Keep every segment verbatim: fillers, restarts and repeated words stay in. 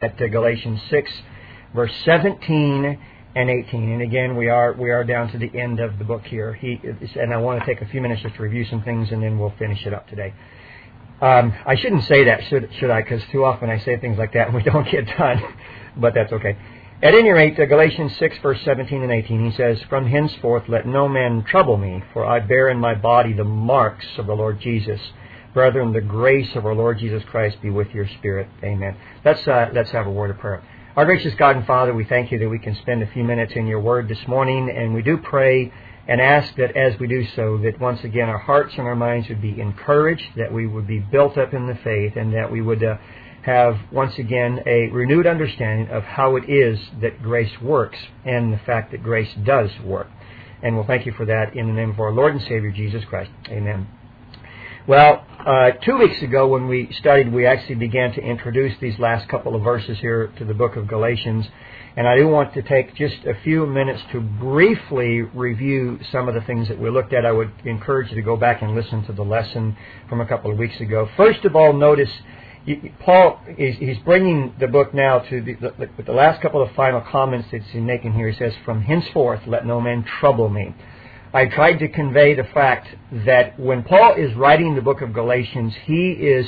at uh, Galatians six, verse seventeen and eighteen. And again, we are we are down to the end of the book here. He and I want to take a few minutes just to review some things, and then we'll finish it up today. Um, I shouldn't say that, should should I? Because too often I say things like that and we don't get done. But that's okay. At any rate, uh, Galatians six, verse seventeen and eighteen, he says, "From henceforth let no man trouble me, for I bear in my body the marks of the Lord Jesus. Brethren, the grace of our Lord Jesus Christ be with your spirit." Amen. Let's uh, let's have a word of prayer. Our gracious God and Father, we thank you that we can spend a few minutes in your word this morning, and we do pray and ask that as we do so, that once again our hearts and our minds would be encouraged, that we would be built up in the faith, and that we would uh, have once again a renewed understanding of how it is that grace works and the fact that grace does work. And we'll thank you for that in the name of our Lord and Savior Jesus Christ. Amen. Well, uh, two weeks ago when we studied, we actually began to introduce these last couple of verses here to the book of Galatians. And I do want to take just a few minutes to briefly review some of the things that we looked at. I would encourage you to go back and listen to the lesson from a couple of weeks ago. First of all, notice Paul is he's bringing the book now to the, the, the last couple of final comments that he's making here. He says, "From henceforth let no man trouble me." I tried to convey the fact that when Paul is writing the book of Galatians, he is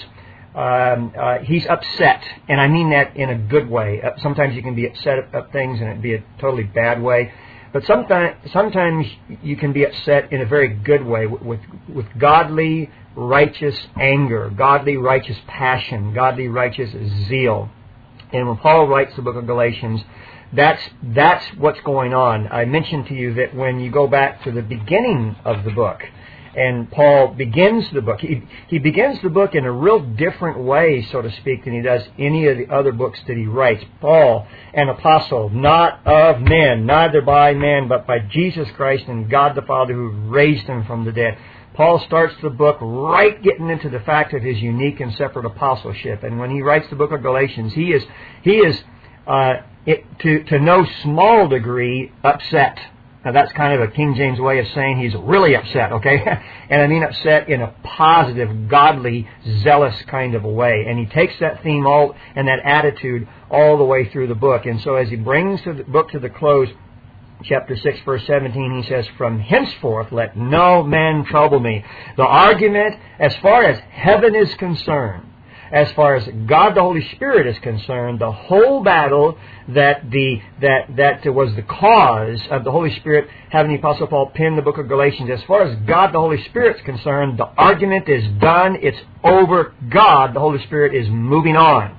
um, uh, he's upset, and I mean that in a good way. Uh, sometimes you can be upset at things, and it'd be a totally bad way. But sometimes, sometimes you can be upset in a very good way, with, with with godly, righteous anger, godly, righteous passion, godly, righteous zeal. And when Paul writes the book of Galatians, That's that's what's going on. I mentioned to you that when you go back to the beginning of the book, and Paul begins the book, he, he begins the book in a real different way, so to speak, than he does any of the other books that he writes. Paul, an apostle, not of men, neither by men, but by Jesus Christ and God the Father who raised him from the dead. Paul starts the book right getting into the fact of his unique and separate apostleship. And when he writes the book of Galatians, he is he is uh, it, to to no small degree upset. Now that's kind of a King James way of saying he's really upset, okay? And I mean upset in a positive, godly, zealous kind of a way. And he takes that theme all and that attitude all the way through the book. And so as he brings the book to the close, chapter six, verse seventeen, he says, "From henceforth let no man trouble me." The argument, as far as heaven is concerned, as far as God the Holy Spirit is concerned, the whole battle that the that that was the cause of the Holy Spirit having the Apostle Paul pen the book of Galatians, as far as God the Holy Spirit is concerned, the argument is done. It's over. God the Holy Spirit is moving on.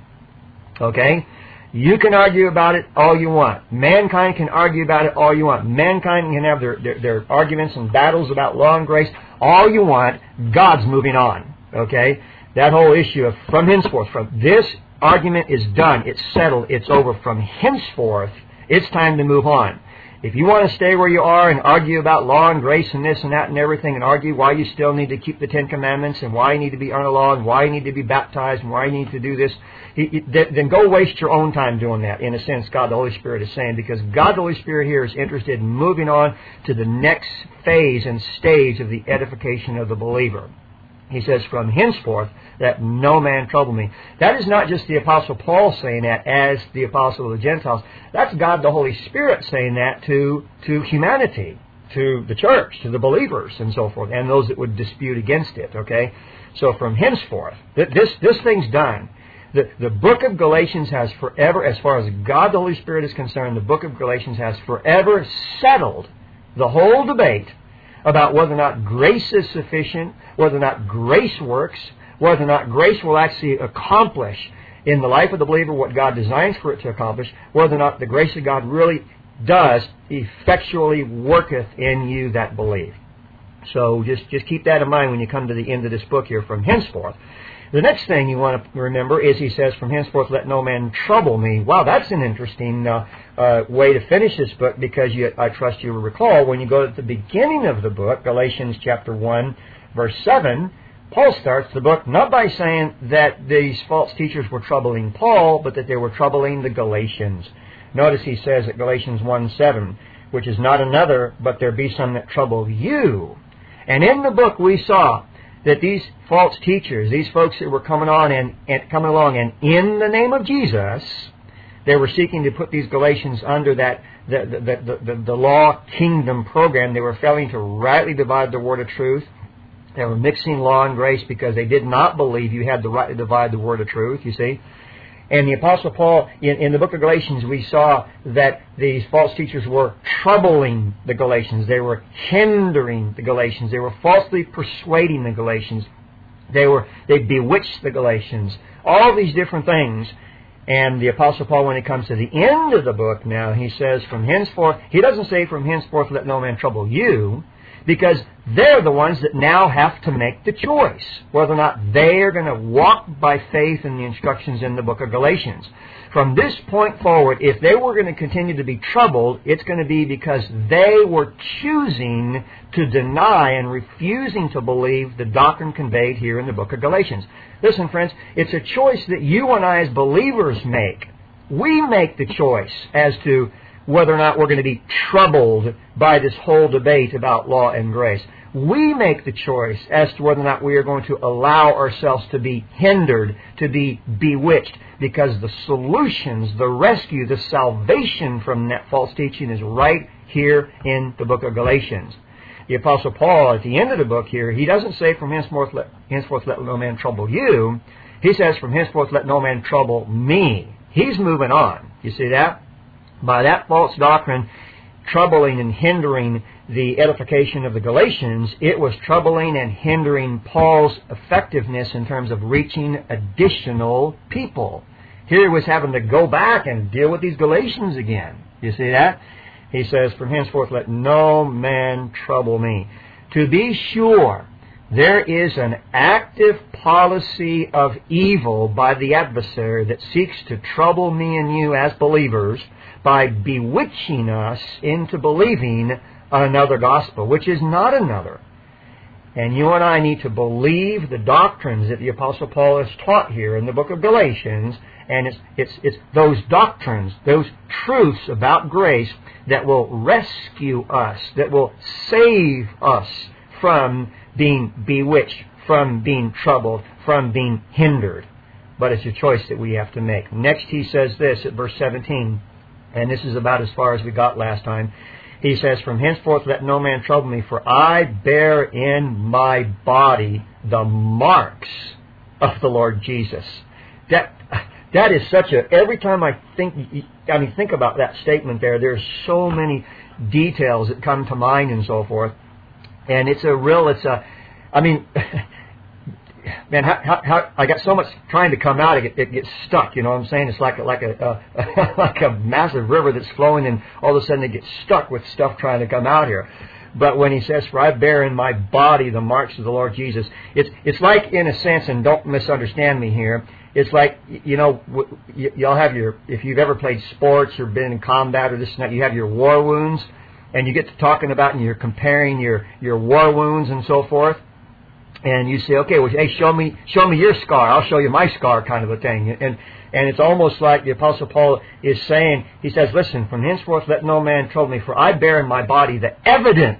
Okay? You can argue about it all you want. Mankind can argue about it all you want. Mankind can have their, their, their arguments and battles about law and grace all you want. God's moving on. Okay? That whole issue of from henceforth, from this argument is done. It's settled. It's over. From henceforth, it's time to move on. If you want to stay where you are and argue about law and grace and this and that and everything, and argue why you still need to keep the Ten Commandments and why you need to be under the law and why you need to be baptized and why you need to do this, then go waste your own time doing that, in a sense, God the Holy Spirit is saying, because God the Holy Spirit here is interested in moving on to the next phase and stage of the edification of the believer. He says, "From henceforth, that no man trouble me." That is not just the Apostle Paul saying that as the Apostle of the Gentiles. That's God the Holy Spirit saying that to, to humanity, to the church, to the believers, and so forth, and those that would dispute against it, okay? So from henceforth, this, this thing's done. The, the book of Galatians has forever, as far as God the Holy Spirit is concerned, the book of Galatians has forever settled the whole debate about whether or not grace is sufficient, whether or not grace works, whether or not grace will actually accomplish in the life of the believer what God designs for it to accomplish, whether or not the grace of God really does effectually worketh in you that believe. So just, just keep that in mind when you come to the end of this book here, from henceforth. The next thing you want to remember is he says, "From henceforth let no man trouble me." Wow, that's an interesting uh, uh, way to finish this book, because you, I trust you will recall when you go to the beginning of the book, Galatians chapter one, verse seven, Paul starts the book not by saying that these false teachers were troubling Paul, but that they were troubling the Galatians. Notice he says at Galatians one seven, "Which is not another, but there be some that trouble you." And in the book we saw that these false teachers, these folks that were coming on and, and coming along and in the name of Jesus, They were seeking to put these Galatians under that the the, the, the, the law kingdom program. They were failing to rightly divide the word of truth. They were mixing law and grace because they did not believe you had the right to divide the word of truth, you see. And the Apostle Paul, in, in the book of Galatians, we saw that these false teachers were troubling the Galatians. They were hindering the Galatians. They were falsely persuading the Galatians. They were they bewitched the Galatians. All these different things. And the Apostle Paul, when it comes to the end of the book now, he says, from henceforth, he doesn't say from henceforth let no man trouble you, because they're the ones that now have to make the choice whether or not they are going to walk by faith in the instructions in the book of Galatians. From this point forward, if they were going to continue to be troubled, it's going to be because they were choosing to deny and refusing to believe the doctrine conveyed here in the book of Galatians. Listen, friends, it's a choice that you and I as believers make. We make the choice as to whether or not we're going to be troubled by this whole debate about law and grace. We make the choice as to whether or not we are going to allow ourselves to be hindered, to be bewitched, because the solutions, the rescue, the salvation from that false teaching is right here in the book of Galatians. The Apostle Paul, at the end of the book here, he doesn't say from henceforth let, henceforth let no man trouble you. He says from henceforth let no man trouble me. He's moving on. You see that? By that false doctrine troubling and hindering the edification of the Galatians, it was troubling and hindering Paul's effectiveness in terms of reaching additional people. Here he was having to go back and deal with these Galatians again. You see that? He says, from henceforth let no man trouble me. To be sure, there is an active policy of evil by the adversary that seeks to trouble me and you as believers by bewitching us into believing another gospel, which is not another. And you and I need to believe the doctrines that the Apostle Paul has taught here in the book of Galatians, and it's, it's, it's those doctrines, those truths about grace that will rescue us, that will save us from being bewitched, from being troubled, from being hindered. But it's a choice that we have to make. Next he says this at verse seventeen, and this is about as far as we got last time. He says, from henceforth let no man trouble me, for I bear in my body the marks of the Lord Jesus. That that is such a, every time I think, I mean, think about that statement there, there's so many details that come to mind and so forth. And it's a real, it's a, I mean, man, how, how, how, I got so much trying to come out, it, it gets stuck. You know what I'm saying? It's like a, like a, a like a massive river that's flowing, and all of a sudden it gets stuck with stuff trying to come out here. But when he says, "For I bear in my body the marks of the Lord Jesus," it's it's like, in a sense, and don't misunderstand me here, it's like, you know, y'all have your, if you've ever played sports or been in combat or this and that, you have your war wounds, and you get to talking about and you're comparing your, your war wounds and so forth. And you say, okay, well, hey, show me, show me your scar. I'll show you my scar, kind of a thing. And and it's almost like the Apostle Paul is saying, he says, listen, from henceforth let no man trouble me, for I bear in my body the evidence,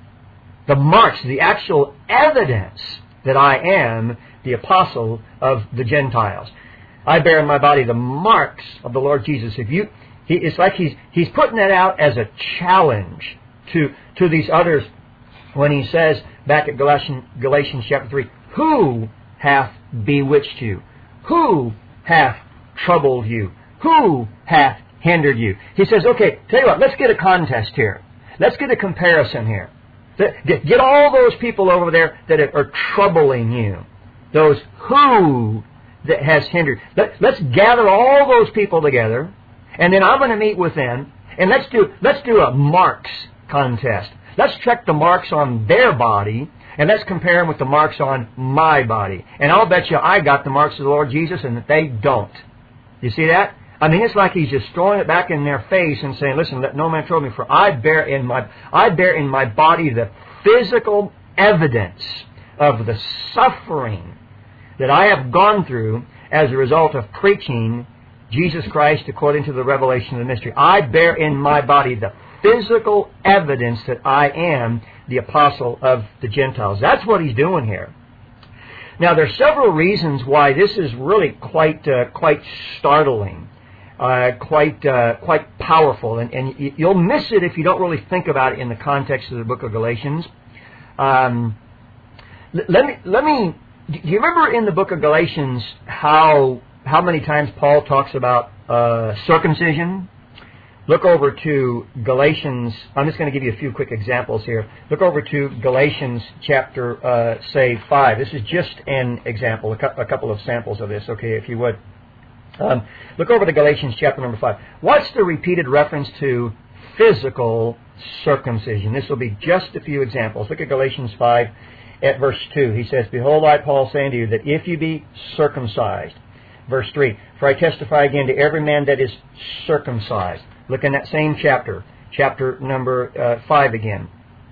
the marks, the actual evidence that I am the apostle of the Gentiles. I bear in my body the marks of the Lord Jesus. If you, he, it's like he's he's putting that out as a challenge to to these others when he says back at Galatians, Galatians chapter three, who hath bewitched you? Who hath troubled you? Who hath hindered you? He says, okay, tell you what, let's get a contest here. Let's get a comparison here. Get all those people over there that are troubling you. Those who that has hindered. Let's gather all those people together, and then I'm going to meet with them, and let's do let's do a marks contest. Let's check the marks on their body, and let's compare them with the marks on my body. And I'll bet you I got the marks of the Lord Jesus and that they don't. You see that? I mean, it's like he's just throwing it back in their face and saying, listen, let no man trouble me, for I bear in my I bear in my body the physical evidence of the suffering that I have gone through as a result of preaching Jesus Christ according to the revelation of the mystery. I bear in my body the physical evidence that I am the apostle of the Gentiles. That's what he's doing here. Now, there are several reasons why this is really quite uh, quite startling. uh, quite uh, quite powerful, and, and you'll miss it if you don't really think about it in the context of the book of Galatians. Um, let me let me. Do you remember in the book of Galatians how how many times Paul talks about uh, circumcision? Look over to Galatians. I'm just going to give you a few quick examples here. Look over to Galatians chapter, uh, say, five. This is just an example, a, cu- a couple of samples of this, okay, if you would. Um, look over to Galatians chapter number five. What's the repeated reference to physical circumcision? This will be just a few examples. Look at Galatians five at verse two. He says, "Behold, I, Paul, say unto you, that if you be circumcised." Verse three, "For I testify again to every man that is circumcised." Look in that same chapter, chapter number uh, five again,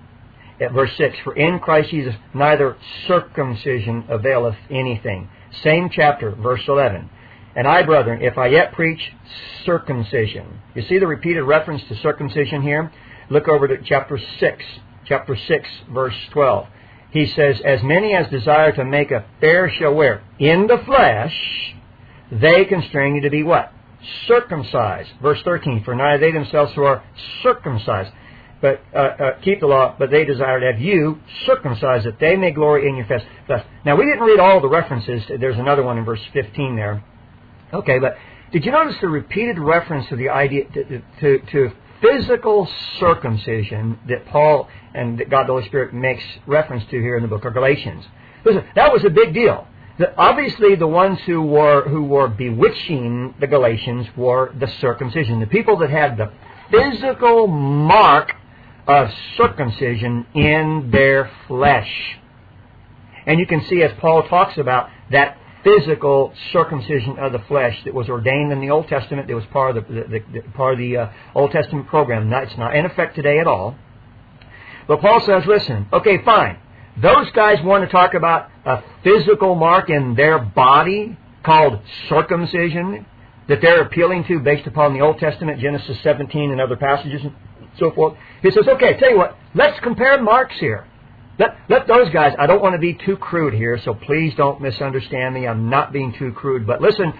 at verse six. "For in Christ Jesus neither circumcision availeth anything." Same chapter, verse eleven. "And I, brethren, if I yet preach circumcision." You see the repeated reference to circumcision here? Look over to chapter six, chapter six, verse twelve. He says, "As many as desire to make a fair show where? In the flesh, they constrain you to be" what? "Circumcised." Verse thirteen, "For neither they themselves who are circumcised, but uh, uh, keep the law, but they desire to have you circumcised, that they may glory in your flesh." Now, we didn't read all the references. There's another one in verse fifteen there. Okay, but did you notice the repeated reference to the idea to, to, to physical circumcision that Paul and that God the Holy Spirit makes reference to here in the book of Galatians? Listen, that was a big deal. The, obviously, the ones who were who were bewitching the Galatians were the circumcision, the people that had the physical mark of circumcision in their flesh. And you can see, as Paul talks about, that physical circumcision of the flesh that was ordained in the Old Testament, that was part of the, the, the part of the uh, Old Testament program. It's not in effect today at all. But Paul says, listen, okay, fine. Those guys want to talk about a physical mark in their body called circumcision that they're appealing to based upon the Old Testament, Genesis seventeen and other passages and so forth. He says, okay, tell you what, let's compare marks here. Let, let those guys, I don't want to be too crude here, so please don't misunderstand me. I'm not being too crude. But listen,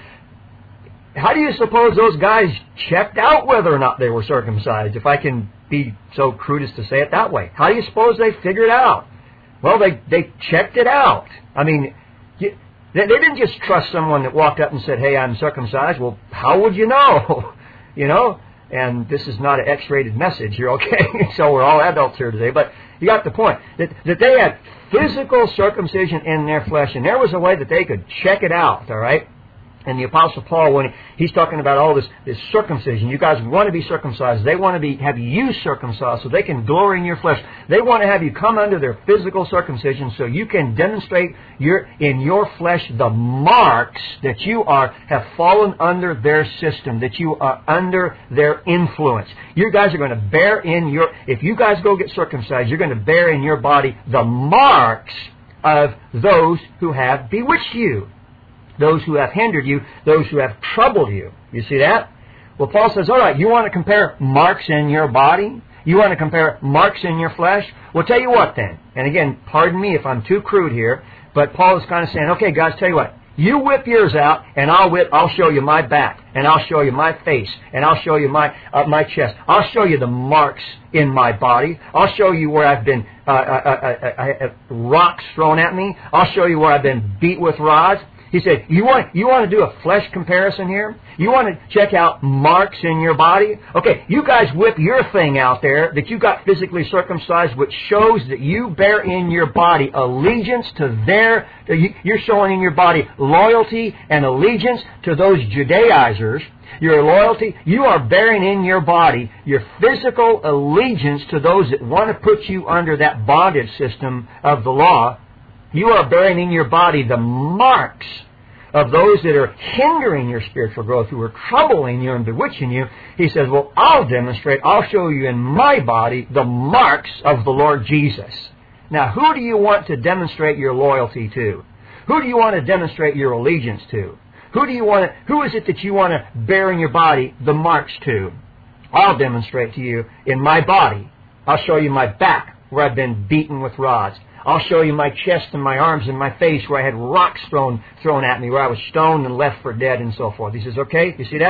how do you suppose those guys checked out whether or not they were circumcised, if I can be so crude as to say it that way? How do you suppose they figured out? Well, they, they checked it out. I mean, you, they, they didn't just trust someone that walked up and said, hey, I'm circumcised. Well, how would you know? You know? And this is not an X-rated message here, okay? So we're all adults here today. But you got the point. That, that they had physical circumcision in their flesh, and there was a way that they could check it out, all right? And the Apostle Paul, when he, he's talking about all this, this circumcision, you guys want to be circumcised. They want to be have you circumcised so they can glory in your flesh. They want to have you come under their physical circumcision so you can demonstrate your in your flesh the marks that you are have fallen under their system, that you are under their influence. You guys are going to bear in your, if you guys go get circumcised, you're going to bear in your body the marks of those who have bewitched you. Those who have hindered you, those who have troubled you. You see that? Well, Paul says, all right, you want to compare marks in your body? You want to compare marks in your flesh? Well, tell you what then. And again, pardon me if I'm too crude here, but Paul is kind of saying, okay, guys, tell you what. You whip yours out, and I'll whip. I'll show you my back, and I'll show you my face, and I'll show you my uh, my chest. I'll show you the marks in my body. I'll show you where I've been uh, uh, uh, uh, uh, rocks thrown at me. I'll show you where I've been beat with rods. He said, you want you want to do a flesh comparison here? You want to check out marks in your body? Okay, you guys whip your thing out there that you got physically circumcised, which shows that you bear in your body allegiance to their, you're showing in your body loyalty and allegiance to those Judaizers. Your loyalty, you are bearing in your body your physical allegiance to those that want to put you under that bondage system of the law. You are bearing in your body the marks of those that are hindering your spiritual growth, who are troubling you and bewitching you. He says, well, I'll demonstrate, I'll show you in my body the marks of the Lord Jesus. Now, who do you want to demonstrate your loyalty to? Who do you want to demonstrate your allegiance to? Who do you want to, who is it that you want to bear in your body the marks to? I'll demonstrate to you in my body. I'll show you my back where I've been beaten with rods. I'll show you my chest and my arms and my face where I had rocks thrown thrown at me, where I was stoned and left for dead and so forth. He says, okay, you see that?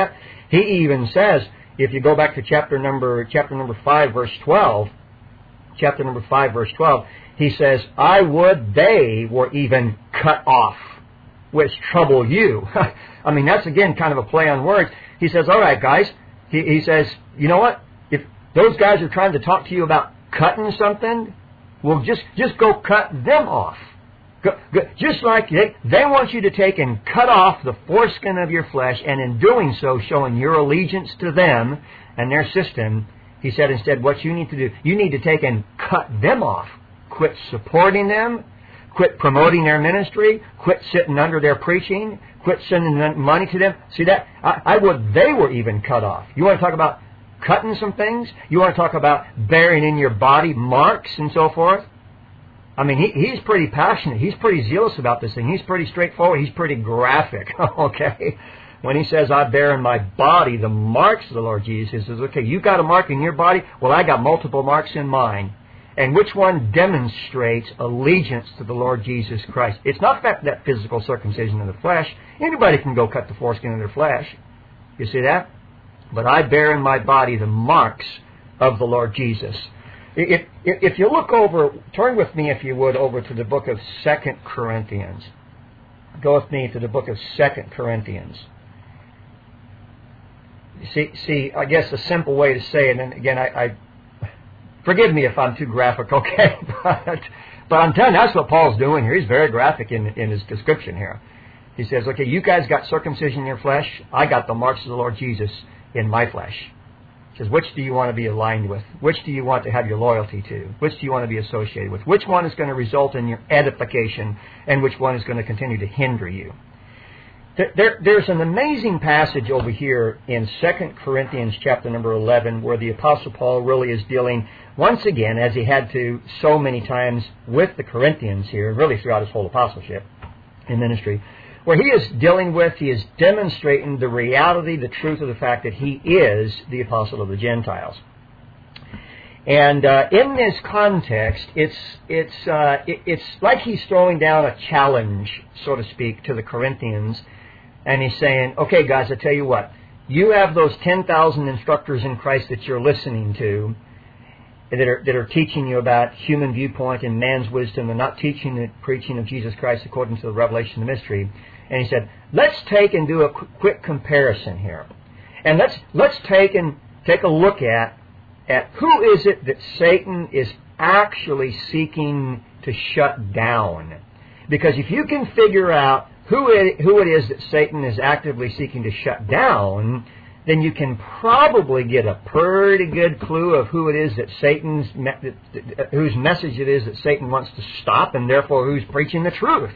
He even says, if you go back to chapter number chapter number five, verse twelve, chapter number five, verse twelve, he says, I would they were even cut off, which trouble you. I mean, that's again kind of a play on words. He says, all right, guys. He, he says, you know what? If those guys are trying to talk to you about cutting something, well, just, just go cut them off. Go, go, just like they, they want you to take and cut off the foreskin of your flesh, and in doing so, showing your allegiance to them and their system, he said instead, what you need to do, you need to take and cut them off. Quit supporting them. Quit promoting their ministry. Quit sitting under their preaching. Quit sending money to them. See that? I, I would they were even cut off. You want to talk about cutting some things? You want to talk about bearing in your body marks and so forth? I mean, he, he's pretty passionate. He's pretty zealous about this thing. He's pretty straightforward. He's pretty graphic. Okay? When he says, I bear in my body the marks of the Lord Jesus, he says, okay, you got a mark in your body? Well, I got multiple marks in mine. And which one demonstrates allegiance to the Lord Jesus Christ? It's not that, that physical circumcision of the flesh. Anybody can go cut the foreskin of their flesh. You see that? But I bear in my body the marks of the Lord Jesus. If, if, if you look over, turn with me, if you would, over to the book of Second Corinthians. Go with me to the book of Second Corinthians. See, see, I guess a simple way to say it, and again, I, I forgive me if I'm too graphic, okay? but, but I'm telling you, that's what Paul's doing here. He's very graphic in, in his description here. He says, okay, you guys got circumcision in your flesh. I got the marks of the Lord Jesus in my flesh. He says, which do you want to be aligned with? Which do you want to have your loyalty to? Which do you want to be associated with? Which one is going to result in your edification, and which one is going to continue to hinder you? There, there's an amazing passage over here in Second Corinthians chapter number eleven where the Apostle Paul really is dealing, once again, as he had to so many times with the Corinthians here, really throughout his whole apostleship and ministry, where he is dealing with, he is demonstrating the reality, the truth of the fact that he is the apostle of the Gentiles. And uh, in this context, it's it's uh, it, it's like he's throwing down a challenge, so to speak, to the Corinthians. And he's saying, okay, guys, I tell you what. You have those ten thousand instructors in Christ that you're listening to that are, that are teaching you about human viewpoint and man's wisdom. They're not teaching the preaching of Jesus Christ according to the revelation of the mystery. And he said, let's take and do a qu- quick comparison here. And let's let's take and take a look at, at who is it that Satan is actually seeking to shut down. Because if you can figure out Who it, who it is that Satan is actively seeking to shut down, then you can probably get a pretty good clue of who it is that Satan's, whose message it is that Satan wants to stop, and therefore who's preaching the truth.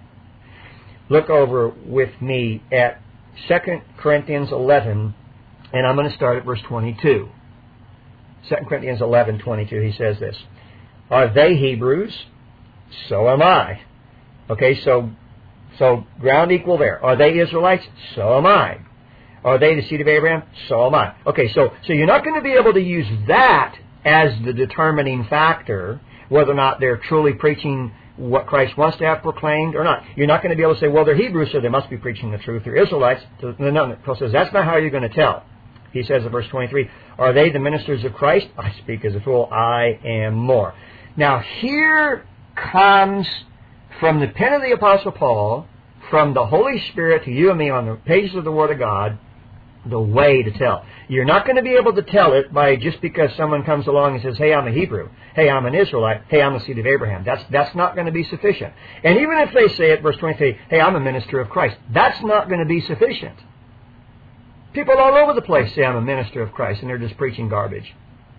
Look over with me at Second Corinthians eleven, and I'm going to start at verse twenty-two. Second Corinthians eleven twenty-two, he says this. Are they Hebrews? So am I. Okay, so So, ground equal there. Are they Israelites? So am I. Are they the seed of Abraham? So am I. Okay, so, so you're not going to be able to use that as the determining factor, whether or not they're truly preaching what Christ wants to have proclaimed or not. You're not going to be able to say, well, they're Hebrews, so they must be preaching the truth. They're Israelites. No, no, no. Paul says, that's not how you're going to tell. He says in verse twenty-three, are they the ministers of Christ? I speak as a fool. I am more. Now, here comes from the pen of the Apostle Paul, from the Holy Spirit to you and me on the pages of the Word of God, the way to tell. You're not going to be able to tell it by just because someone comes along and says, hey, I'm a Hebrew. Hey, I'm an Israelite. Hey, I'm the seed of Abraham. That's, that's not going to be sufficient. And even if they say it, verse twenty-three, hey, I'm a minister of Christ, that's not going to be sufficient. People all over the place say I'm a minister of Christ, and they're just preaching garbage.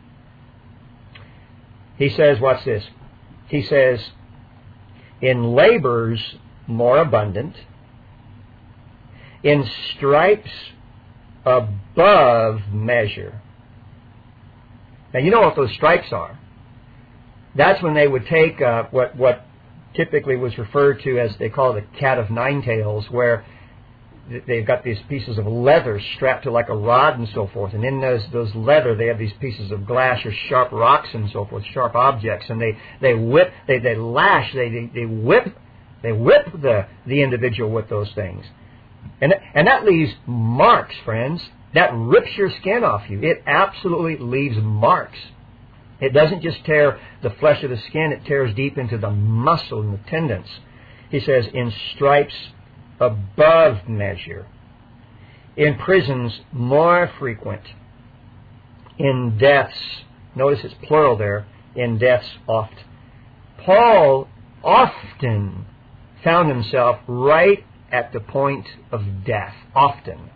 He says, watch this. He says, in labors more abundant, in stripes above measure. Now, you know what those stripes are. That's when they would take uh, what, what typically was referred to as, they call it a cat of nine tails, where they've got these pieces of leather strapped to like a rod and so forth. And in those those leather, they have these pieces of glass or sharp rocks and so forth, sharp objects. And they, they whip, they, they lash, they, they, they whip, they whip the, the individual with those things. And, and that leaves marks, friends. that rips your skin off you. It absolutely leaves marks. It doesn't just tear the flesh of the skin, it tears deep into the muscle and the tendons. He says, in stripes above measure. In prisons more frequent. In deaths, notice it's plural there, in deaths oft. Paul often found himself right at the point of death. Often.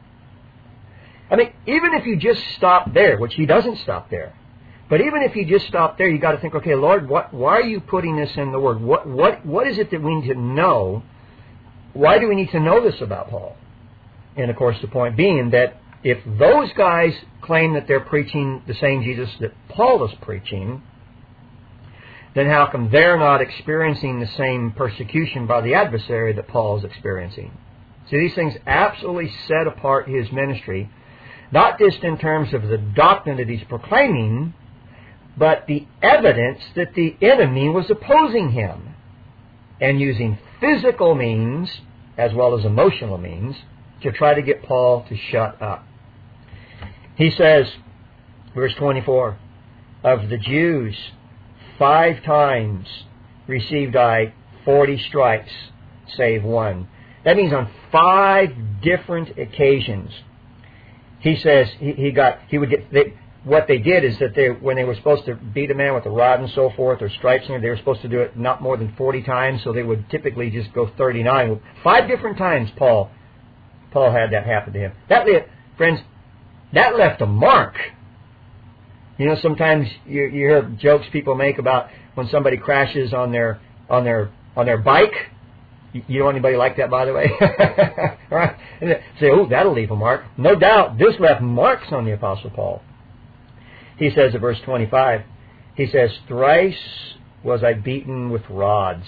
I mean, even if you just stop there, which he doesn't stop there, but even if you just stop there, you got to think, okay, Lord, what, why are you putting this in the Word? What, what, what is it that we need to know? Why do we need to know this about Paul? And of course, the point being that if those guys claim that they're preaching the same Jesus that Paul is preaching, then how come they're not experiencing the same persecution by the adversary that Paul is experiencing? See, these things absolutely set apart his ministry, not just in terms of the doctrine that he's proclaiming, but the evidence that the enemy was opposing him and using physical means as well as emotional means to try to get Paul to shut up. He says, verse twenty-four, of the Jews, five times received I forty stripes, save one. That means on five different occasions. He says he, he got he would get they, what they did is that they when they were supposed to beat a man with a rod and so forth or stripes, they were supposed to do it not more than forty times, so they would typically just go thirty-nine. Five different times Paul Paul had that happen to him. That friends, that left a mark. You know, sometimes you, you hear jokes people make about when somebody crashes on their on their on their bike. You, you know anybody like that, by the way? All right. And they say, oh, that'll leave a mark. No doubt, this left marks on the Apostle Paul. He says in verse twenty-five, he says, thrice was I beaten with rods.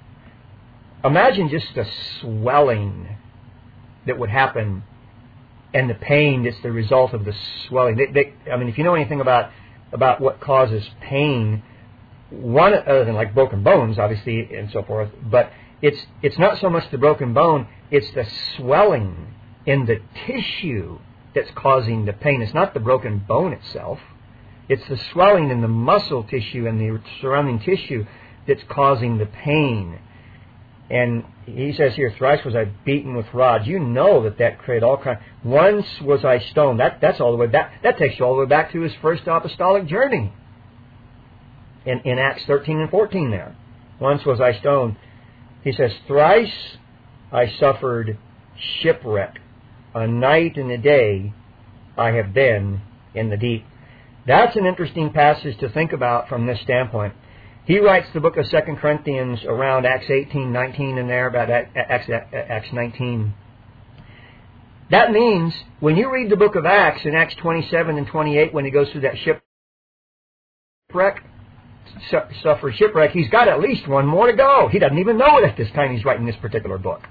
Imagine just the swelling that would happen and the pain that's the result of the swelling. They, they, I mean, if you know anything about about what causes pain, one other than like broken bones, obviously, and so forth, but it's it's not so much the broken bone; it's the swelling in the tissue that's causing the pain. It's not the broken bone itself; it's the swelling in the muscle tissue and the surrounding tissue that's causing the pain. And he says here, thrice was I beaten with rods. You know that that created all kinds. Once was I stoned. That that's all the way back. That takes you all the way back to his first apostolic journey. In in Acts thirteen and fourteen there. Once was I stoned. He says, thrice I suffered shipwreck. A night and a day I have been in the deep. That's an interesting passage to think about from this standpoint. He writes the book of Second Corinthians around Acts eighteen, nineteen, and there, about Acts, Acts nineteen. That means when you read the book of Acts in Acts twenty-seven and twenty-eight, when he goes through that shipwreck, suffered shipwreck, he's got at least one more to go. He doesn't even know it at this time he's writing this particular book.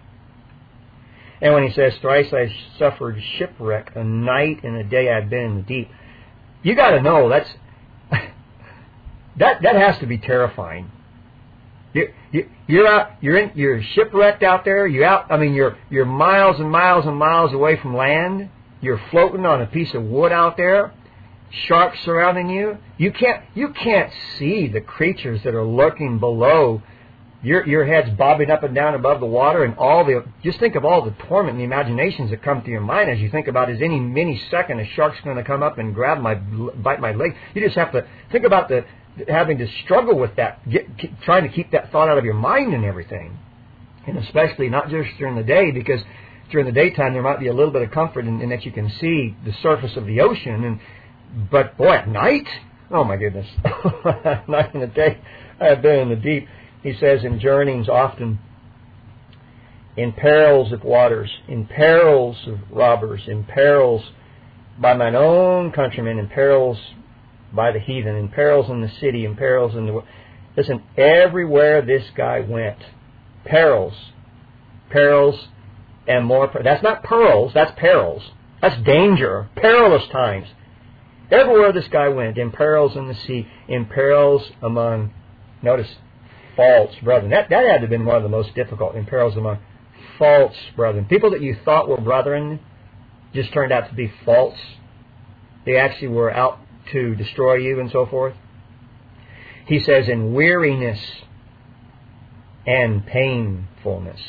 And when he says, thrice I suffered shipwreck, a night and a day I've been in the deep, you got to know that's That that has to be terrifying. You, you, you're out. You're in. You're shipwrecked out there. You're out. I mean, you're you're miles and miles and miles away from land. You're floating on a piece of wood out there. Sharks surrounding you. You can't. You can't see the creatures that are lurking below. Your your head's bobbing up and down above the water, and all the. Just think of all the torment and the imaginations that come to your mind as you think about, is any mini second a shark's going to come up and grab my bite my leg. You just have to think about the. having to struggle with that, get, keep, trying to keep that thought out of your mind and everything. And especially not just during the day, because during the daytime there might be a little bit of comfort in, in that you can see the surface of the ocean. And But boy, at night, oh my goodness, night and the day, I have been in the deep. He says, in journeyings often, in perils of waters, in perils of robbers, in perils by mine own countrymen, in perils by the heathen, in perils in the city, in perils in the... Listen, everywhere this guy went, perils, perils, and more... That's not pearls, that's perils. That's danger, perilous times. Everywhere this guy went, in perils in the sea, in perils among, notice, false brethren. That, that had to have been one of the most difficult, in perils among false brethren. People that you thought were brethren, just turned out to be false. They actually were out to destroy you and so forth. He says, in weariness and painfulness.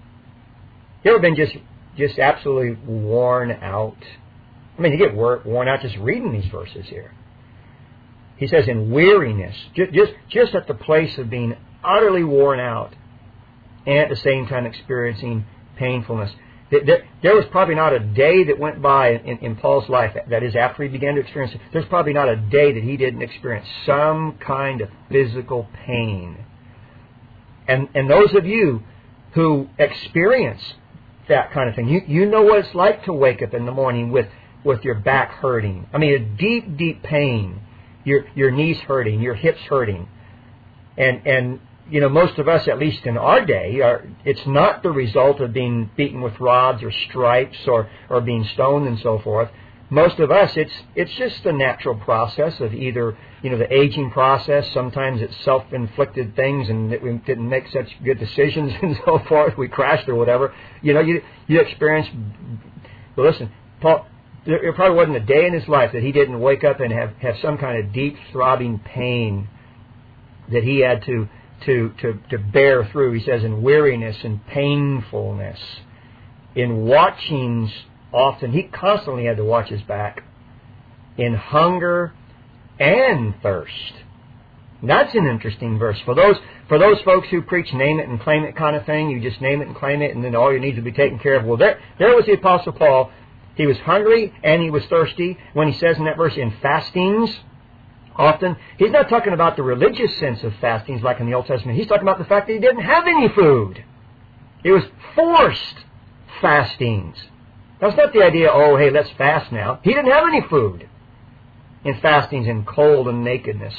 You ever been just, just absolutely worn out? I mean, you get worn out just reading these verses here. He says in weariness, just, just, just at the place of being utterly worn out and at the same time experiencing painfulness. There, there was probably not a day that went by in, in Paul's life, that is after he began to experience it, there's probably not a day that he didn't experience some kind of physical pain. And, and those of you who experience that kind of thing, you, you know what it's like to wake up in the morning with, with your back hurting. I mean, a deep, deep pain. Your, your knees hurting, your hips hurting. And, and, you know, most of us, at least in our day, are, it's not the result of being beaten with rods or stripes or, or being stoned and so forth. Most of us, it's, it's just the natural process of either, you know, the aging process. Sometimes it's self-inflicted things and that we didn't make such good decisions and so forth. We crashed or whatever. You know, you, you experience, well, listen, Paul, there probably wasn't a day in his life that he didn't wake up and have, have some kind of deep throbbing pain that he had to, to, to, to bear through. He says in weariness and painfulness, in watchings often. He constantly had to watch his back. In hunger and thirst. That's an interesting verse. For those for those folks who preach name it and claim it kind of thing, you just name it and claim it and then all your needs will be taken care of. Well, there, there was the Apostle Paul. He was hungry and he was thirsty. When he says in that verse, in fastings, often, he's not talking about the religious sense of fastings like in the Old Testament. He's talking about the fact that he didn't have any food. It was forced fastings. That's not the idea, oh, hey, let's fast now. He didn't have any food in fastings in cold and nakedness.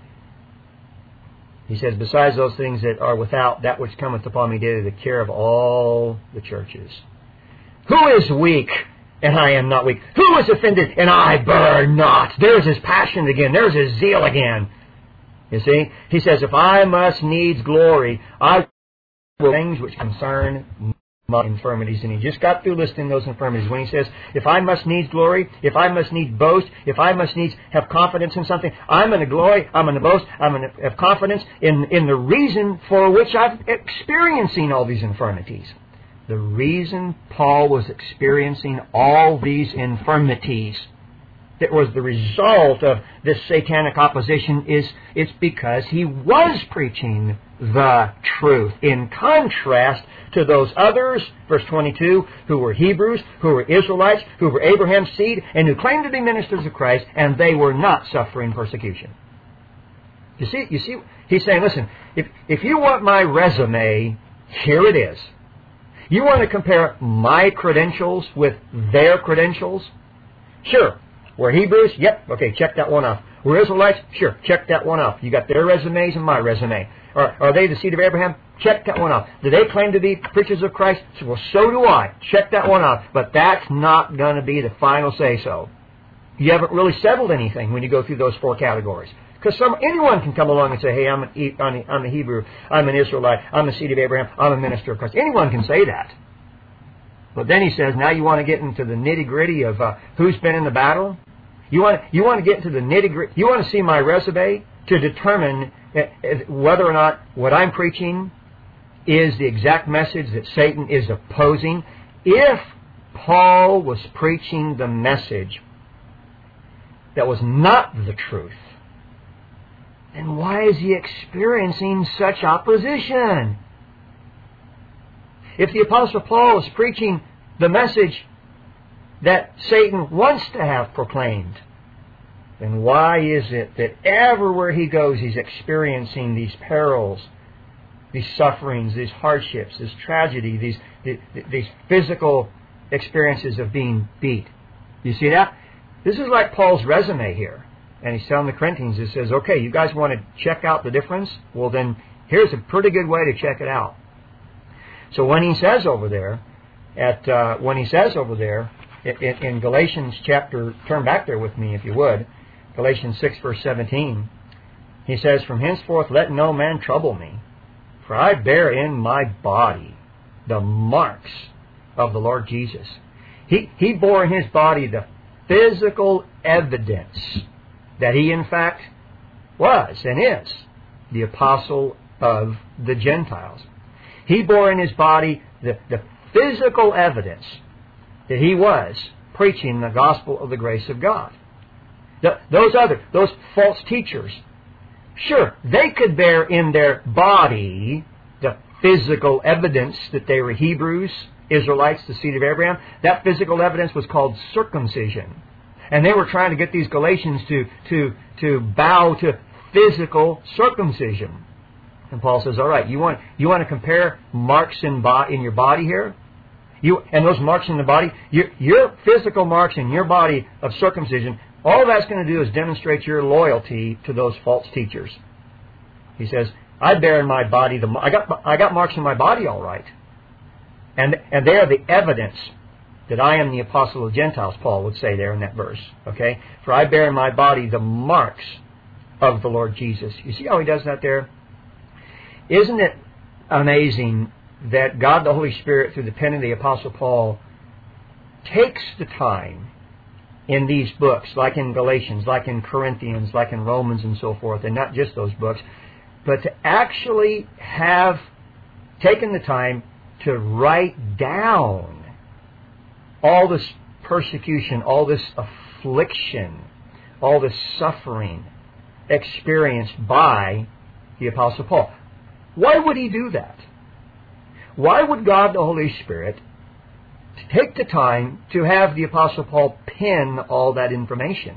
He says, besides those things that are without, that which cometh upon me daily, the care of all the churches. Who is weak? And I am not weak. Who is offended? And I burn not. There's his passion again. There's his zeal again. You see? He says, if I must needs glory, I will things which concern my infirmities. And he just got through listing those infirmities. When he says, if I must needs glory, if I must needs boast, if I must needs have confidence in something, I'm going to glory, I'm going to boast, I'm going to have confidence in, in the reason for which I'm experiencing all these infirmities. The reason Paul was experiencing all these infirmities that was the result of this satanic opposition is it's because he was preaching the truth. In contrast to those others, verse twenty-two, who were Hebrews, who were Israelites, who were Abraham's seed, and who claimed to be ministers of Christ, and they were not suffering persecution. You see, you see, he's saying, listen, if, if you want my resume, here it is. You want to compare my credentials with their credentials? Sure. We're Hebrews? Yep. Okay, check that one off. We're Israelites? Sure. Check that one off. You got their resumes and my resume. Are, are they the seed of Abraham? Check that one off. Do they claim to be preachers of Christ? Well, so do I. Check that one off. But that's not going to be the final say-so. You haven't really settled anything when you go through those four categories. Because some anyone can come along and say, hey, I'm, an, I'm a Hebrew, I'm an Israelite, I'm a seed of Abraham, I'm a minister of Christ. Anyone can say that. But then he says, now you want to get into the nitty-gritty of uh, who's been in the battle? You want, you want to get into the nitty-gritty? You want to see my resume to determine whether or not what I'm preaching is the exact message that Satan is opposing? If Paul was preaching the message that was not the truth, then why is he experiencing such opposition? If the Apostle Paul is preaching the message that Satan wants to have proclaimed, then why is it that everywhere he goes he's experiencing these perils, these sufferings, these hardships, this tragedy, these, these physical experiences of being beat? You see that? This is like Paul's resume here. And he's telling the Corinthians, he says, okay, you guys want to check out the difference? Well, then here's a pretty good way to check it out. So when he says over there, at uh, when he says over there, in, in Galatians chapter, turn back there with me if you would, Galatians six verse seventeen, he says, from henceforth let no man trouble me, for I bear in my body the marks of the Lord Jesus. He, he bore in his body the physical evidence that he in fact was and is the apostle of the Gentiles. He bore in his body the, the physical evidence that he was preaching the gospel of the grace of God. The, those other, those false teachers, sure, they could bear in their body the physical evidence that they were Hebrews, Israelites, the seed of Abraham. That physical evidence was called circumcision. And they were trying to get these Galatians to, to, to bow to physical circumcision. And Paul says, all right, you want, you want to compare marks in, bo- in your body here? You, and those marks in the body, your, your physical marks in your body of circumcision, all that's going to do is demonstrate your loyalty to those false teachers. He says, I bear in my body, the, I got, I got marks in my body all right. And, and they are the evidence that I am the apostle of Gentiles, Paul would say there in that verse. Okay? For I bear in my body the marks of the Lord Jesus. You see how he does that there? Isn't it amazing that God the Holy Spirit, through the pen of the Apostle Paul, takes the time in these books, like in Galatians, like in Corinthians, like in Romans and so forth, and not just those books, but to actually have taken the time to write down all this persecution, all this affliction, all this suffering experienced by the Apostle Paul. Why would he do that? Why would God the Holy Spirit take the time to have the Apostle Paul pen all that information?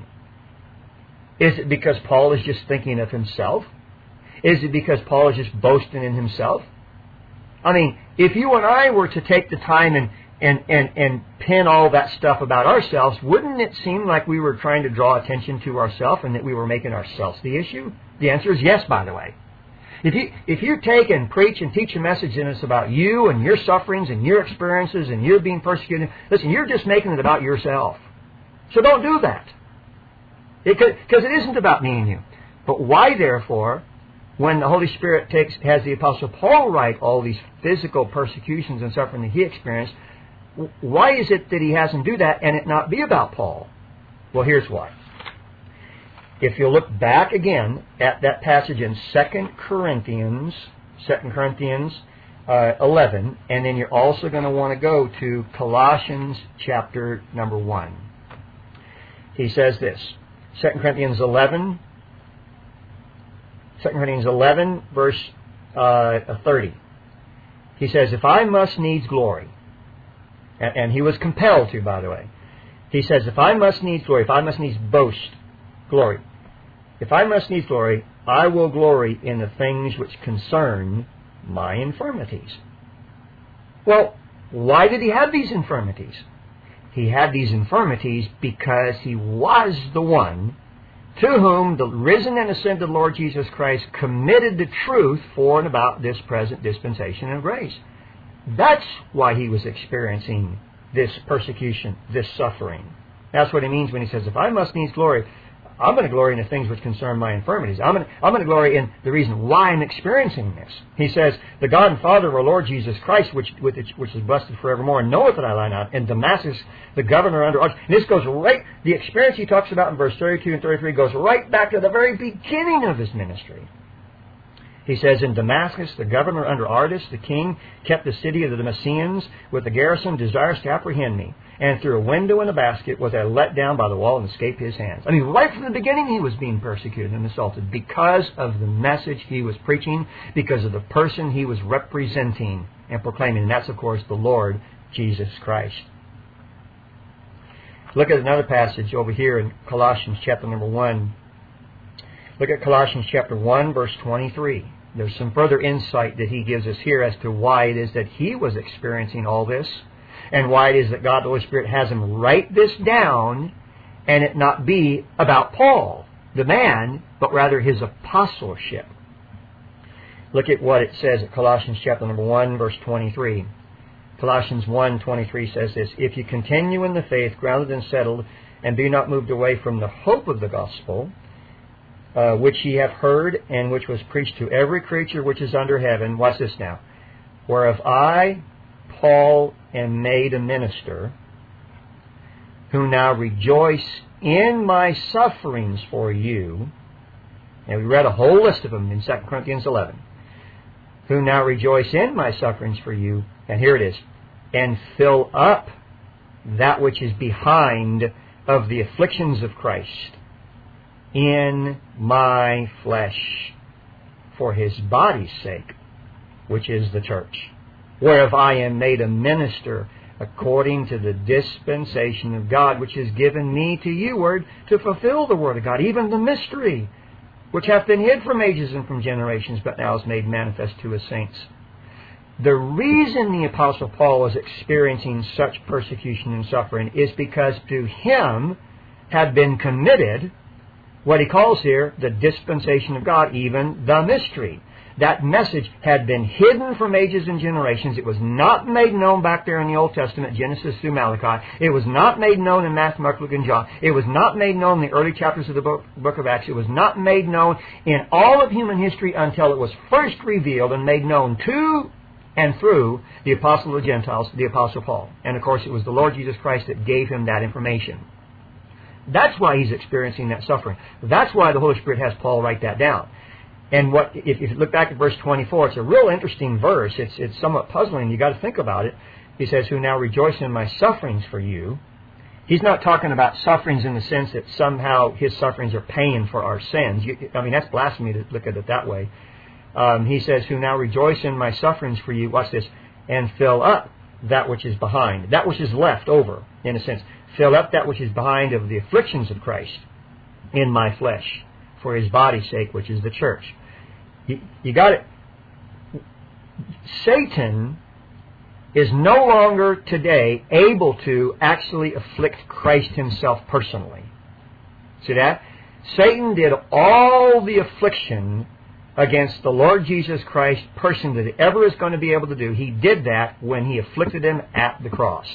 Is it because Paul is just thinking of himself? Is it because Paul is just boasting in himself? I mean, if you and I were to take the time and, and, and, and pen all that stuff about ourselves, wouldn't it seem like we were trying to draw attention to ourselves and that we were making ourselves the issue? The answer is yes, by the way. If you, if you take and preach and teach a message and it's about you and your sufferings and your experiences and you're being persecuted, listen, you're just making it about yourself. So don't do that. Because it, it isn't about me and you. But why, therefore, when the Holy Spirit takes has the Apostle Paul write all these physical persecutions and suffering that he experienced, why is it that he has him do that and it not be about Paul? Well, here's why. If you look back again at that passage in Second Corinthians, Second Corinthians uh, eleven, and then you're also going to want to go to Colossians chapter number one. He says this, Second Corinthians eleven, Second Corinthians eleven, verse uh, thirty. He says, if I must needs glory, and, and he was compelled to, by the way. He says, if I must needs glory, if I must needs boast, glory. If I must needs glory, I will glory in the things which concern my infirmities. Well, why did he have these infirmities? He had these infirmities because he was the one to whom the risen and ascended Lord Jesus Christ committed the truth for and about this present dispensation of grace. That's why he was experiencing this persecution, this suffering. That's what he means when he says, if I must needs glory, I'm going to glory in the things which concern my infirmities. I'm going, to, I'm going to glory in the reason why I'm experiencing this. He says, the God and Father of our Lord Jesus Christ, which, which, which is blessed forevermore, knoweth that I lie not, and Damascus, the governor under arch. And this goes right, the experience he talks about in verse thirty-two and thirty-three goes right back to the very beginning of his ministry. He says, in Damascus, the governor under Ardus, the king, kept the city of the Damascenes with the garrison desirous to apprehend me. And through a window in a basket was I let down by the wall and escaped his hands. I mean, right from the beginning he was being persecuted and assaulted because of the message he was preaching, because of the person he was representing and proclaiming. And that's, of course, the Lord Jesus Christ. Look at another passage over here in Colossians chapter number one. Look at Colossians chapter one, verse twenty-three. There's some further insight that he gives us here as to why it is that he was experiencing all this, and why it is that God the Holy Spirit has him write this down and it not be about Paul, the man, but rather his apostleship. Look at what it says at Colossians chapter number one, verse twenty-three. Colossians one twenty-three says this, if you continue in the faith, grounded and settled, and be not moved away from the hope of the gospel, Uh, which ye have heard, and which was preached to every creature which is under heaven. Watch this now. Whereof I, Paul, am made a minister, who now rejoice in my sufferings for you. And we read a whole list of them in Second Corinthians eleven. Who now rejoice in my sufferings for you. And here it is. And fill up that which is behind of the afflictions of Christ in my flesh for his body's sake, which is the church, whereof I am made a minister according to the dispensation of God, which is given me to you, word, to fulfill the word of God, even the mystery, which hath been hid from ages and from generations, but now is made manifest to his saints. The reason the Apostle Paul was experiencing such persecution and suffering is because to him had been committed what he calls here the dispensation of God, even the mystery. That message had been hidden from ages and generations. It was not made known back there in the Old Testament, Genesis through Malachi. It was not made known in Matthew, Mark, Luke, and John. It was not made known in the early chapters of the book, book of Acts. It was not made known in all of human history until it was first revealed and made known to and through the Apostle of the Gentiles, the Apostle Paul. And of course it was the Lord Jesus Christ that gave him that information. That's why he's experiencing that suffering. That's why the Holy Spirit has Paul write that down. And what if, if you look back at verse twenty-four, it's a real interesting verse. It's it's somewhat puzzling. You've got to think about it. He says, who now rejoice in my sufferings for you. He's not talking about sufferings in the sense that somehow his sufferings are paying for our sins. You, I mean, that's blasphemy to look at it that way. Um, he says, who now rejoice in my sufferings for you, watch this, and fill up that which is behind, that which is left over, in a sense. Fill up that which is behind of the afflictions of Christ in my flesh, for his body's sake, which is the church. You, you got it. Satan is no longer today able to actually afflict Christ himself personally. See that? Satan did all the affliction against the Lord Jesus Christ person that ever is going to be able to do. He did that when he afflicted him at the cross.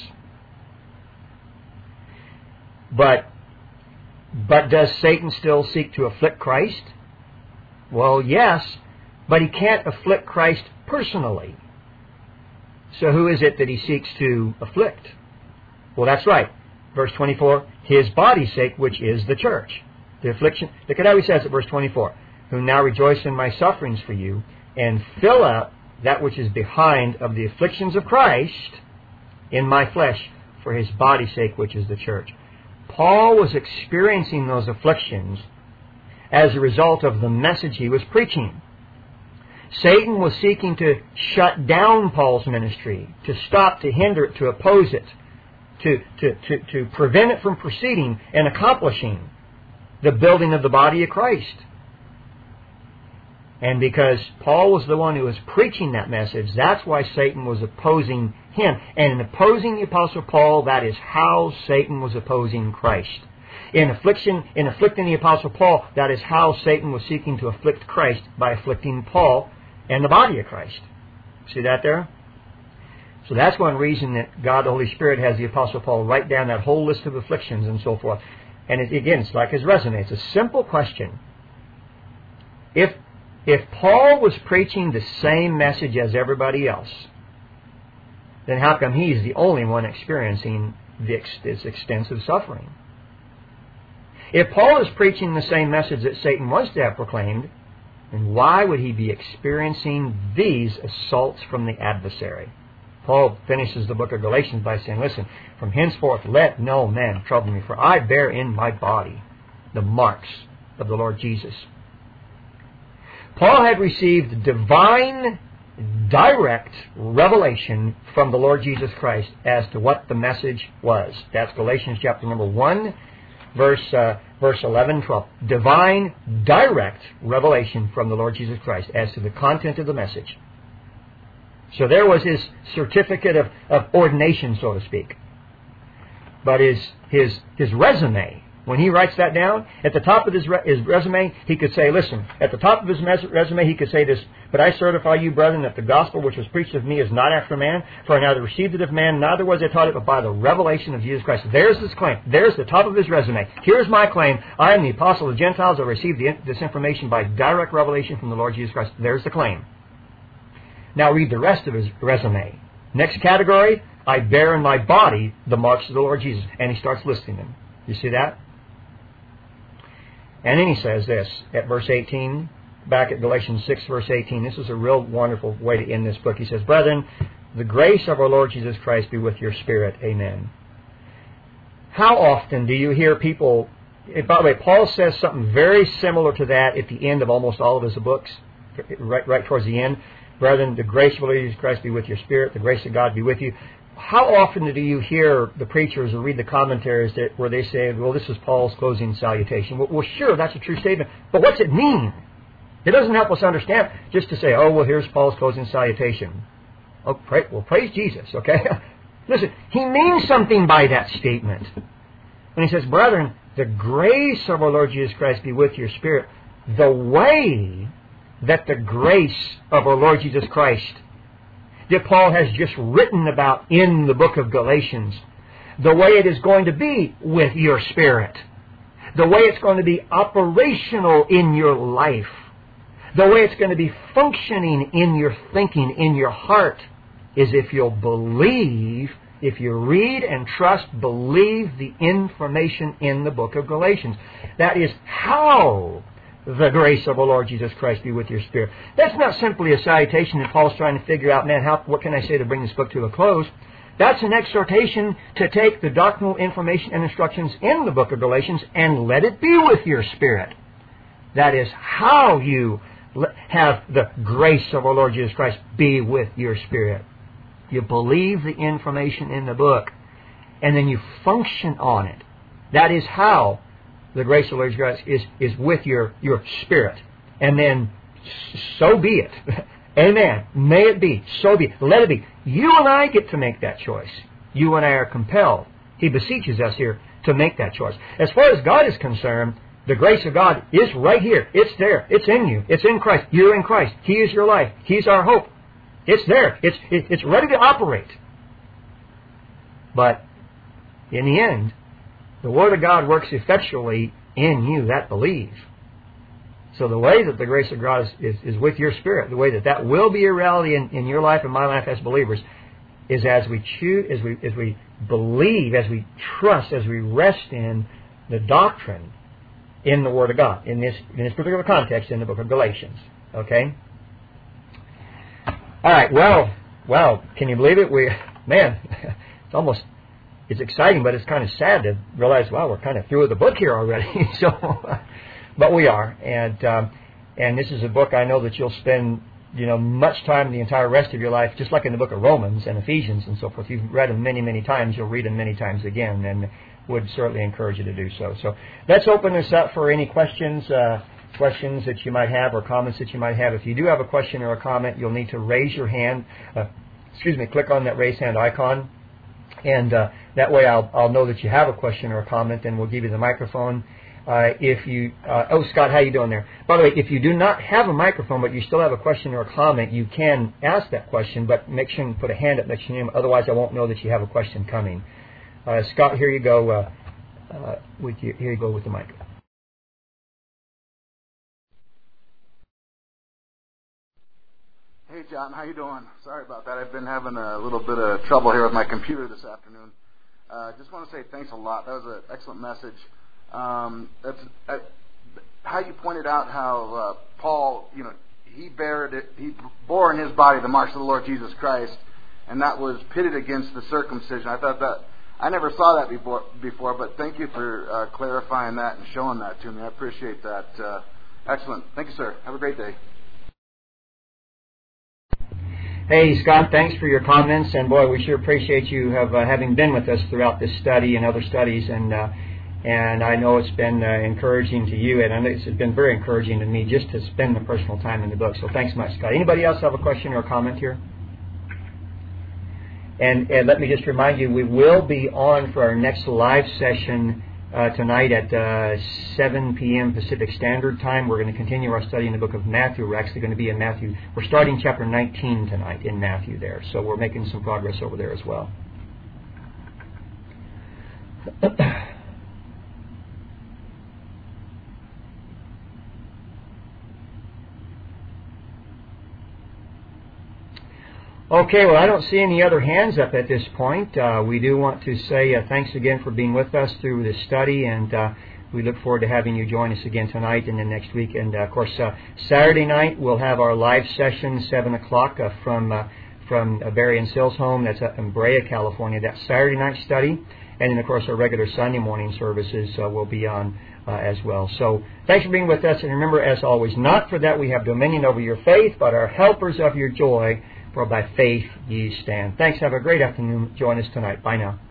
But, but does Satan still seek to afflict Christ? Well, yes, but he can't afflict Christ personally. So who is it that he seeks to afflict? Well, that's right. Verse twenty-four, his body's sake, which is the church. The affliction, look at how he says it, verse twenty-four. Who now rejoice in my sufferings for you, and fill up that which is behind of the afflictions of Christ in my flesh, for his body's sake, which is the church. Paul was experiencing those afflictions as a result of the message he was preaching. Satan was seeking to shut down Paul's ministry, to stop, to hinder it, to oppose it, to, to, to, to prevent it from proceeding and accomplishing the building of the body of Christ. And because Paul was the one who was preaching that message, that's why Satan was opposing him. And in opposing the Apostle Paul, that is how Satan was opposing Christ. In affliction, in afflicting the Apostle Paul, that is how Satan was seeking to afflict Christ, by afflicting Paul and the body of Christ. See that there? So that's one reason that God, the Holy Spirit, has the Apostle Paul write down that whole list of afflictions and so forth. And it, again, it's like his resume. It's a simple question. If If Paul was preaching the same message as everybody else, then how come he's the only one experiencing this extensive suffering? If Paul is preaching the same message that Satan was to have proclaimed, then why would he be experiencing these assaults from the adversary? Paul finishes the book of Galatians by saying, listen, from henceforth let no man trouble me, for I bear in my body the marks of the Lord Jesus. Paul had received divine, direct revelation from the Lord Jesus Christ as to what the message was. That's Galatians chapter number one, verse uh, verse eleven, twelve. Divine, direct revelation from the Lord Jesus Christ as to the content of the message. So there was his certificate of, of ordination, so to speak. But his his his resume, when he writes that down, at the top of his, re- his resume, he could say, listen, at the top of his mes- resume, he could say this, but I certify you, brethren, that the gospel which was preached of me is not after man, for I neither received it of man, neither was I taught it, but by the revelation of Jesus Christ. There's his claim. There's the top of his resume. Here's my claim. I am the apostle of the Gentiles. I received the, this information by direct revelation from the Lord Jesus Christ. There's the claim. Now read the rest of his resume. Next category, I bear in my body the marks of the Lord Jesus. And he starts listing them. You see that? And then he says this at verse eighteen, back at Galatians six, verse eighteen. This is a real wonderful way to end this book. He says, Brethren, the grace of our Lord Jesus Christ be with your spirit. Amen. How often do you hear people... By the way, Paul says something very similar to that at the end of almost all of his books, right, right towards the end. Brethren, the grace of our Lord Jesus Christ be with your spirit. The grace of God be with you. How often do you hear the preachers or read the commentaries that, where they say, well, this is Paul's closing salutation? Well, well, sure, that's a true statement. But what's it mean? It doesn't help us understand just to say, oh, well, here's Paul's closing salutation. Oh, pray, well, praise Jesus, okay? Listen, he means something by that statement. When he says, brethren, the grace of our Lord Jesus Christ be with your spirit. The way that the grace of our Lord Jesus Christ that Paul has just written about in the book of Galatians, the way it is going to be with your spirit, the way it's going to be operational in your life, the way it's going to be functioning in your thinking, in your heart, is if you'll believe, if you read and trust, believe the information in the book of Galatians. That is how the grace of our Lord Jesus Christ be with your spirit. That's not simply a salutation that Paul's trying to figure out, man, how, what can I say to bring this book to a close? That's an exhortation to take the doctrinal information and instructions in the book of Galatians and let it be with your spirit. That is how you have the grace of our Lord Jesus Christ be with your spirit. You believe the information in the book, and then you function on it. That is how the grace of the Lord Jesus Christ is, is with your, your spirit. And then, so be it. Amen. May it be. So be it. Let it be. You and I get to make that choice. You and I are compelled. He beseeches us here to make that choice. As far as God is concerned, the grace of God is right here. It's there. It's in you. It's in Christ. You're in Christ. He is your life. He's our hope. It's there. It's, it's ready to operate. But in the end, the Word of God works effectually in you that believe. So the way that the grace of God is, is, is with your spirit, the way that that will be a reality in, in your life and my life as believers, is as we choose, as we as we believe, as we trust, as we rest in the doctrine in the Word of God, in this in this particular context in the book of Galatians. Okay? All right, well, well, can you believe it? We, man, it's almost, it's exciting, but it's kind of sad to realize, wow, we're kind of through with the book here already. so, but we are, and um, and this is a book I know that you'll spend, you know, much time the entire rest of your life, just like in the book of Romans and Ephesians and so forth. You've read them many, many times. You'll read them many times again, and would certainly encourage you to do so. So let's open this up for any questions. Uh, questions that you might have or comments that you might have. If you do have a question or a comment, you'll need to raise your hand. Uh, excuse me, click on that raise hand icon. And uh, that way I'll, I'll know that you have a question or a comment, and we'll give you the microphone. Uh, if you, uh, oh, Scott, how you doing there? By the way, if you do not have a microphone, but you still have a question or a comment, you can ask that question, but make sure you put a hand up next to your name. Otherwise, I won't know that you have a question coming. Uh, Scott, here you go. Uh, uh, with you, here you go with the mic. Hey, John, how you doing? Sorry about that. I've been having a little bit of trouble here with my computer this afternoon. I uh, just want to say thanks a lot. That was an excellent message. Um, that's uh, how you pointed out how uh, Paul, you know, he bared it, he bore in his body the marks of the Lord Jesus Christ, and that was pitted against the circumcision. I thought that I never saw that before, before, but thank you for uh, clarifying that and showing that to me. I appreciate that. Uh, excellent. Thank you, sir. Have a great day. Hey, Scott, thanks for your comments, and boy, we sure appreciate you have, uh, having been with us throughout this study and other studies, and uh, and I know it's been uh, encouraging to you, and I know it's been very encouraging to me just to spend the personal time in the book, so thanks much, Scott. Anybody else have a question or a comment here? And, and let me just remind you, we will be on for our next live session Uh, tonight at uh, seven p.m. Pacific Standard Time. We're going to continue our study in the book of Matthew. We're actually going to be in Matthew. We're starting chapter nineteen tonight in Matthew there. So we're making some progress over there as well. Okay, well, I don't see any other hands up at this point. Uh, we do want to say uh, thanks again for being with us through this study, and uh, we look forward to having you join us again tonight and then next week. And, uh, of course, uh, Saturday night we'll have our live session, seven o'clock, uh, from uh, from uh, Barry and Sill's home. That's at Brea, California. That's Saturday night study. And then, of course, our regular Sunday morning services uh, will be on uh, as well. So thanks for being with us. And remember, as always, not for that we have dominion over your faith, but are helpers of your joy, for by faith ye stand. Thanks. Have a great afternoon. Join us tonight. Bye now.